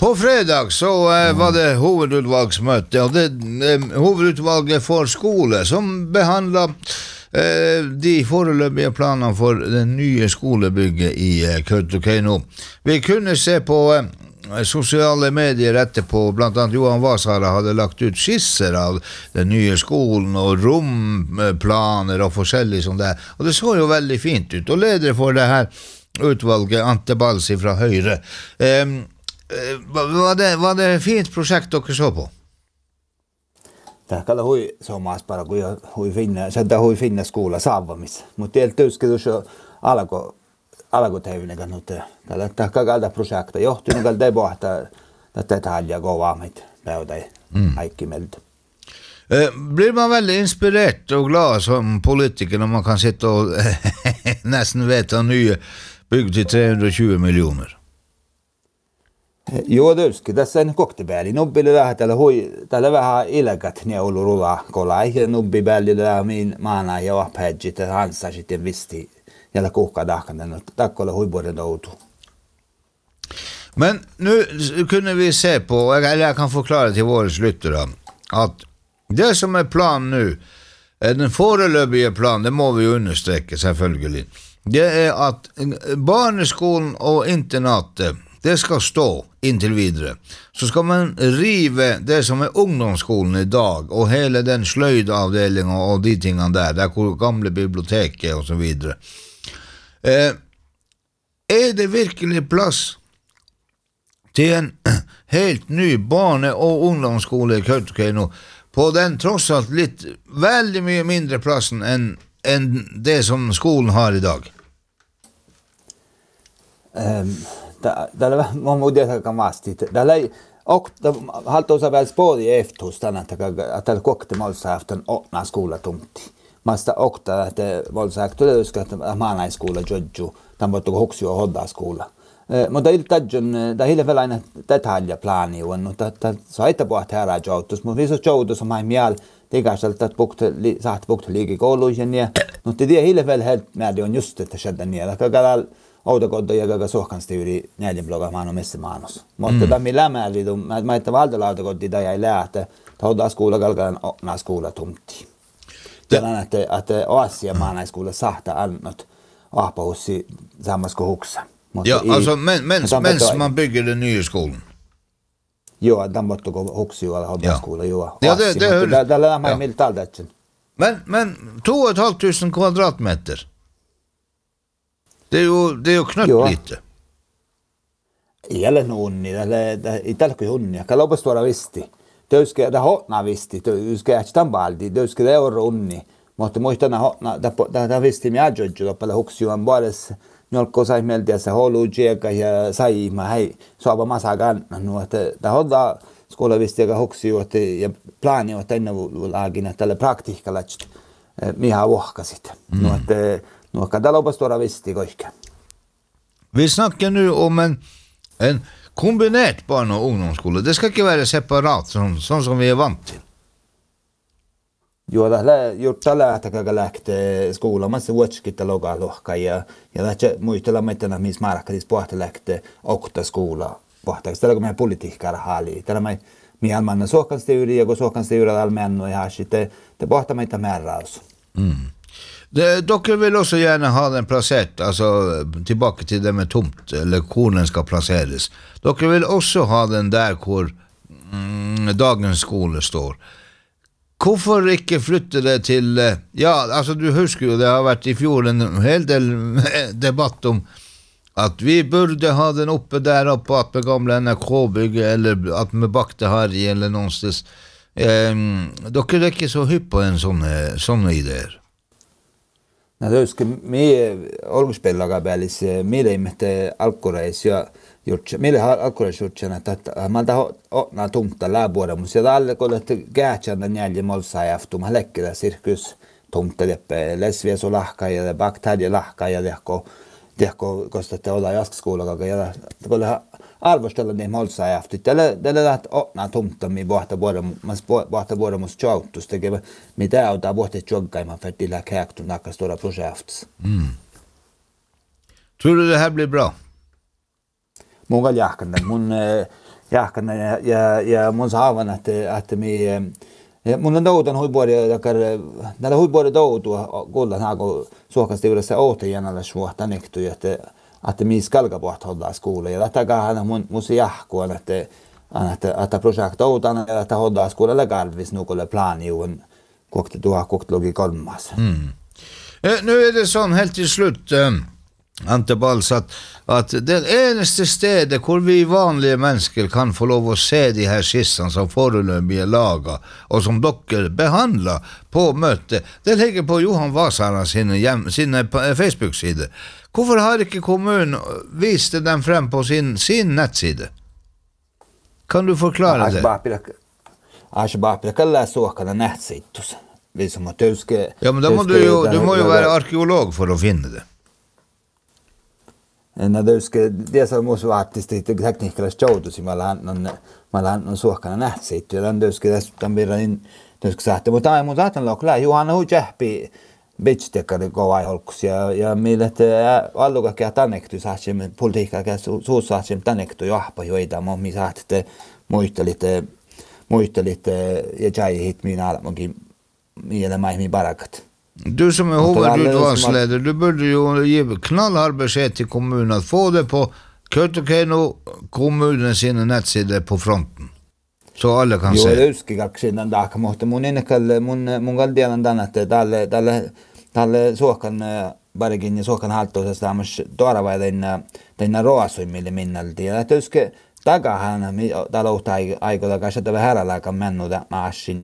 På fredag så var det hovedutvalgsmøte, og det hovedutvalget for skole som behandlet de foreløpige planene for det nye skolebygget i Kautokeino. Vi kunne se på sosiale medier etterpå, blant annet Johan Vasara hadde lagt ut skisser av den nye skolen og romplaner og forskjellig sånt der, og det så jo veldig fint ut, og leder for det her utvalget, Ante Balsi fra Høyre. Var det fint prosjekt dere så på? Tähkällä hui somas para kun hui finna skola saavamis. Mutta teiltä tyskedus alko teivinen kannut. Tällä tähkällä projekta johtunut kalta debatta tätä halja kovamit päivä kaikki meltä. Blir man väldigt inspirerad och glad som politiker när man kan sitta och nästan veta nya bygg till 320 miljoner? Joo, tietysti. Tässä on koktipäälli. Nubbille vähän täällä vähän ilgat ne ollut rulla kolai. Ja nubbipäälillä min maana ja vappädjit ja hansa sitten visti. Jällä kuhkadahkan. Takkoilla huibuuden outu. Men nu kunde vi se på, eller jag kan förklara till våra lyttere, att det som är plan nu, den foreløpige plan, det må vi understreke selvfølgelig, det är att barneskolen och internatet, det ska stå inntil videre. Så skal man rive det som er ungdomsskolen i dag, og hele den sløydavdelingen og de tingene der gamle biblioteket og så videre. Er det virkelig plass til en helt ny barne- og ungdomsskole i Kautokeino på den tross alt veldig mye mindre plassen enn det som skolen har i dag? Täällä on muuten kamasti. Täällä ei haltuusa vielä spori eftus tänään, että kokte molsaafton otna skola tunti. Masta okta että molsaafto löyska että maanai skola jodju, tämän voitko hoksio hodda skola. Mutta iltajun da hille välaina detalja plani on, että saita puhut herra joutus, mutta viso joutus som mai miel tigaselta saat bukte liigi kouluihin ja mutta det hille väl helt med on just että skedda ner. Kagal Outokodda ja kaga sohkanstyyri näiden blogamaan on missä maanos. Mutta tämä lämmäli mä että valtolautokoddi tai ei lähte. Tauda skola kalkan na skola tunti. Tänään että Asia maana skola sahta annot ahpahussi sammas kuin huksa. Ja, alltså mens man bygger den nya skolan. Joo, tämän måste gå huksa ju alla hodda skola joo. Ja, det hör. Där lär man milt allt. Men 2 500 kvadratmeter. Det är ju knappt lite. Jälle nonni, ei tälkö hunnia. Kalopasta tuoda visti. Töyske da hotna visti, töyske ähtän baldi, töyske da euro unni. Mutta muistana hotna da visti mi aggioggi doppella huksiuan puolessa. Nolko sai meltiä se holu jieka ja sai ma hei soaba masa ganna nu että da hodda skola visti ja huksiu että ja plani että innan lagina tälle praktiikkalast miha vohkasit. Nu että no, kadalopas tuoda visti koikka. Vi snakker nu om en kombinert barn- og ungdomsskole. Det skal ikke være separat, sånn som vi er vant til. Joo, tällä hetkellä lähtee skola, massa vuotskita logaa lohka ja lähtee muistella mettänä, missä markkadis pohta lähtee okta skola pohta. Tällä kun meidän politiikkaa haali. Tällä meidän almanna sohkanstyyri ja kun sohkanstyyri almennu ja sitten te pohta meitä määräys. Dere vil også gjerne ha den plassert, altså tilbake til det med tomt, eller hvor den skal plasseres. Dere vil også ha den der hvor dagens skole står. Hvorfor ikke flytte det til, ja, altså du husker jo, det har vært i fjor en hel del debatt om at vi burde ha den oppe der oppe, at med gamle NRK-bygget, eller at med bakte Harry, eller någonstans. Dere er ikke så hypp på en sånne ideer. No tietysti me olguspelaga päälis meille ihmette alkureis ja meille alkureis jutsana että malta otna tumta läbuodamus ja tälle kun että gäätsänä njälje molsa jaftum lekkilä sirkus tumta leppe lesviä so lahka ja baktadia lahka ja tehko kostatte olla jaskskoulaga ja kun arvostella ne molsa jaftu tälle läht otna tumta mi pohta vuodamus chautus tekevä mitä auta pohti joggaima fettillä kääktun nakka stora projekt. Tror du det här blir bra? Många jäkande mun jahkana ja mun saavan, että mun on doudan huipuori, näillä huipuori doudua kullan haako suokasti yhdessä ohtajanalle suohta nekty, että mi skalkapuht hoddaa skuulle. Ja tätäkään mun se jahkuun, että projekt doudan, että hoddaa skuulle kalvis nukulle planiun koktelugi kolmas. Nu är det sånn helt till slut, Ante Bals, att det eneste stedet hvor vi vanlige mennesker kan få lov å se de her skissene som foreløpig er laget, og som dere behandler på møtet, det ligger på Johan Vasarna sine Facebook-side. Hvorfor har ikke kommunen vist dem frem på sin nettside? Kan du forklare det? Aš bara pidä kallaa suokana nähtsittus. Ja, men da må du må jo være arkeolog for å finne det. Det som måste vara artistiskt tekniikalla joutusi, mä lähden suokana nähtsittu. Ja tämän verran saattaa, mutta aivan saatan loklaa. Juhana hui jähpi bitchtekari kovai holkus. Ja meille, että allukakia tänekty saatsim, politiikkaa suus saatsim tänekty johpa joita. Mä saatte muistelitte ja jäihit minä alamokin mielemaihin barakat. Du som är huvudutvalgsleder, du burde jo ge knallhard beskjed til kommunen att få det på Kautokeino kommunen sine nettsider på fronten. Så alle kan se. Joo, yskikäksi den dagen, mutta mun kaldialan tänne, että tälle suokan barikin ja suokan haltuusesta tämmöis toaravaiden roasuimille minnalti. Ja että yski tagahan täällä uhta aikoita kanssa, että vähän härällä mennyt maasin.